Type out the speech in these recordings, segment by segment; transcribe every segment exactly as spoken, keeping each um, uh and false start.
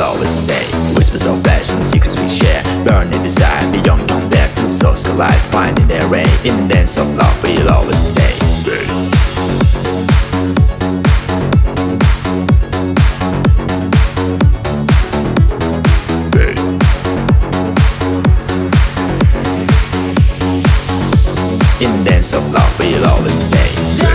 always stay. Whispers of passion, secrets we share, burning desire beyond compare. Two souls collide, finding their way. In the dance of love, we'll always stay. In the dance of love, we'll always stay.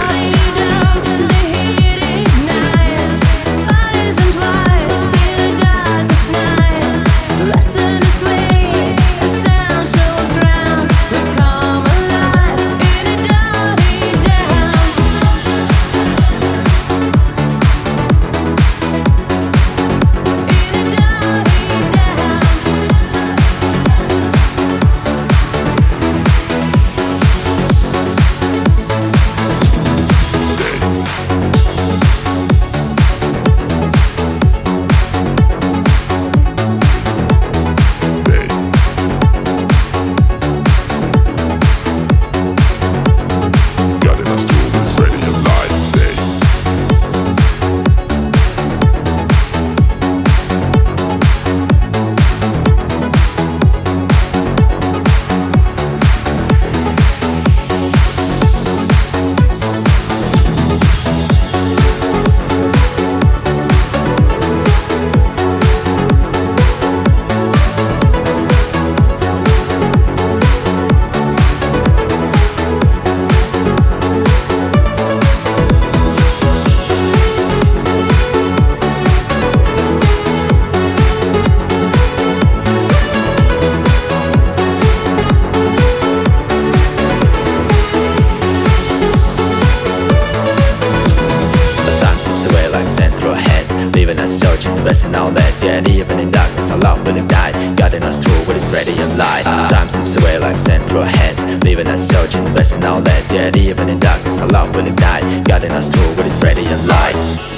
Leaving us searching, resting our legs. Yet even in darkness our love will ignite, guiding us through with its radiant light. Time slips away like sand through our hands, leaving us searching, resting our legs. Yet even in darkness our love will ignite, guiding us through with its radiant light.